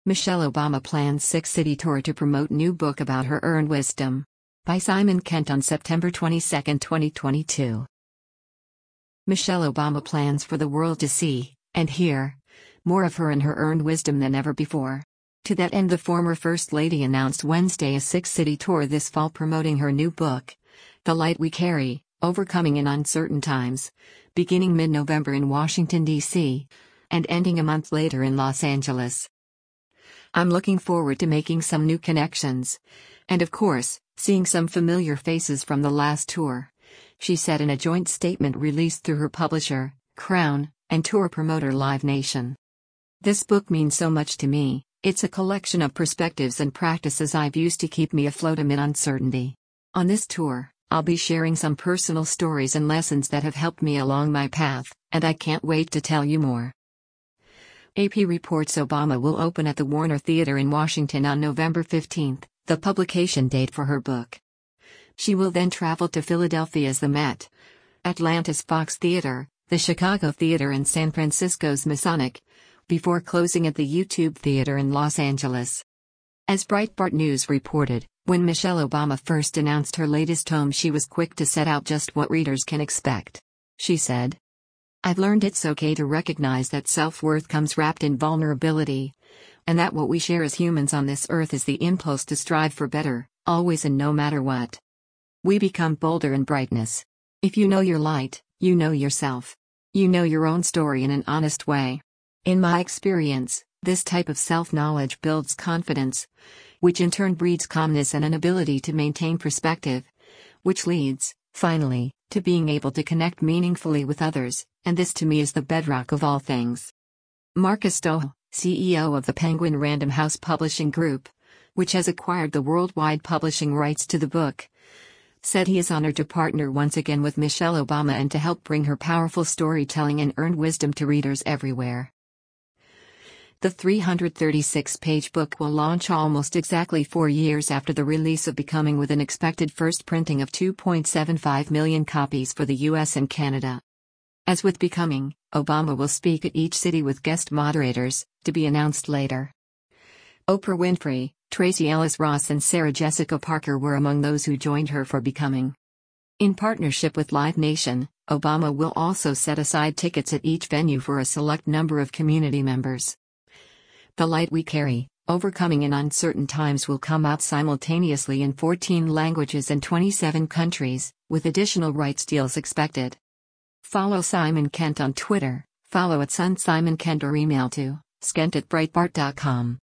Michelle Obama plans six-city tour to promote new book about her earned wisdom. By Simon Kent on September 22, 2022. Michelle Obama plans for the world to see, and hear, more of her and her earned wisdom than ever before. To that end, the former First Lady announced Wednesday a six-city tour this fall promoting her new book, The Light We Carry, Overcoming in Uncertain Times, beginning mid-November in Washington, D.C., and ending a month later in Los Angeles. I'm looking forward to making some new connections, and of course, seeing some familiar faces from the last tour, she said in a joint statement released through her publisher, Crown, and tour promoter Live Nation. This book means so much to me. It's a collection of perspectives and practices I've used to keep me afloat amid uncertainty. On this tour, I'll be sharing some personal stories and lessons that have helped me along my path, and I can't wait to tell you more. AP reports Obama will open at the Warner Theater in Washington on November 15, the publication date for her book. She will then travel to Philadelphia's The Met, Atlanta's Fox Theater, the Chicago Theater and San Francisco's Masonic, before closing at the YouTube Theater in Los Angeles. As Breitbart News reported, when Michelle Obama first announced her latest tome, she was quick to set out just what readers can expect. She said, "I've learned it's okay to recognize that self-worth comes wrapped in vulnerability, and that what we share as humans on this earth is the impulse to strive for better, always and no matter what. We become bolder in brightness. If you know your light, you know yourself. You know your own story in an honest way. In my experience, this type of self-knowledge builds confidence, which in turn breeds calmness and an ability to maintain perspective, which leads, finally, to being able to connect meaningfully with others, and this to me is the bedrock of all things." Marcus Dohle, CEO of the Penguin Random House Publishing Group, which has acquired the worldwide publishing rights to the book, said he is honored to partner once again with Michelle Obama and to help bring her powerful storytelling and earned wisdom to readers everywhere. The 336-page book will launch almost exactly 4 years after the release of Becoming, with an expected first printing of 2.75 million copies for the US and Canada. As with Becoming, Obama will speak at each city with guest moderators, to be announced later. Oprah Winfrey, Tracy Ellis Ross and Sarah Jessica Parker were among those who joined her for Becoming. In partnership with Live Nation, Obama will also set aside tickets at each venue for a select number of community members. The Light We Carry, Overcoming in Uncertain Times will come out simultaneously in 14 languages and 27 countries, with additional rights deals expected. Follow Simon Kent on Twitter, follow @SunSimonKent or email to skent@breitbart.com.